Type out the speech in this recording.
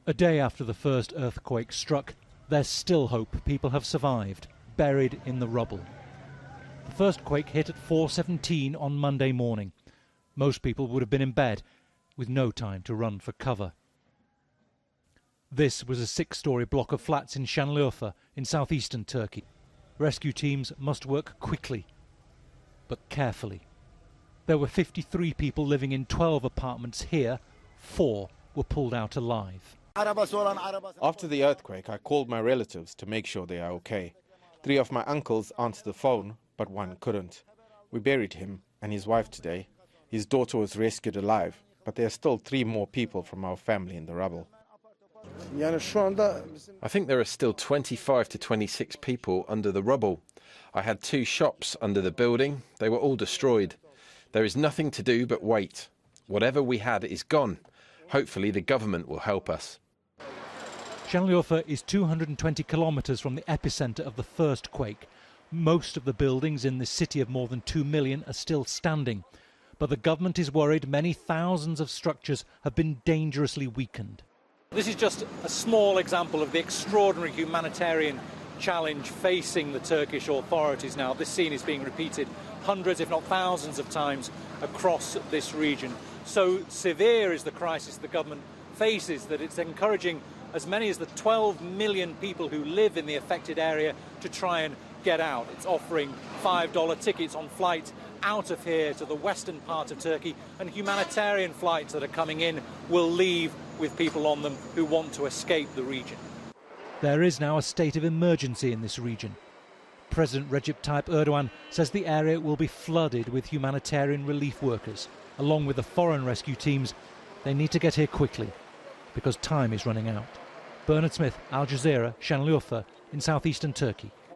A day after the first earthquake struck, there's still hope people have survived, buried in the rubble. The first quake hit at 4:17 on Monday morning. Most people would have been in bed, with no time to run for cover. This was a 6-storey block of flats in Şanlıurfa in southeastern Turkey. Rescue teams must work quickly, but carefully. There were 53 people living in 12 apartments here. 4 were pulled out alive. After the earthquake, I called my relatives to make sure they are okay. 3 of my uncles answered the phone, but 1 couldn't. We buried him and his wife today. His daughter was rescued alive, but there are still 3 more people from our family in the rubble. I think there are still 25 to 26 people under the rubble. I had 2 shops under the building. They were all destroyed. There is nothing to do but wait. Whatever we had is gone. Hopefully the government will help us. Şanlıurfa is 220 kilometres from the epicentre of the first quake. Most of the buildings in this city of more than 2 million are still standing. But the government is worried many thousands of structures have been dangerously weakened. This is just a small example of the extraordinary humanitarian challenge facing the Turkish authorities now. This scene is being repeated hundreds, if not thousands of times across this region. So severe is the crisis the government faces that it's encouraging as many as the 12 million people who live in the affected area to try and get out. It's offering $5 tickets on flights out of here to the western part of Turkey, and humanitarian flights that are coming in will leave with people on them who want to escape the region. There is now a state of emergency in this region. President Recep Tayyip Erdogan says the area will be flooded with humanitarian relief workers. Along with the foreign rescue teams, they need to get here quickly because time is running out. Bernard Smith, Al Jazeera, Şanlıurfa in southeastern Turkey.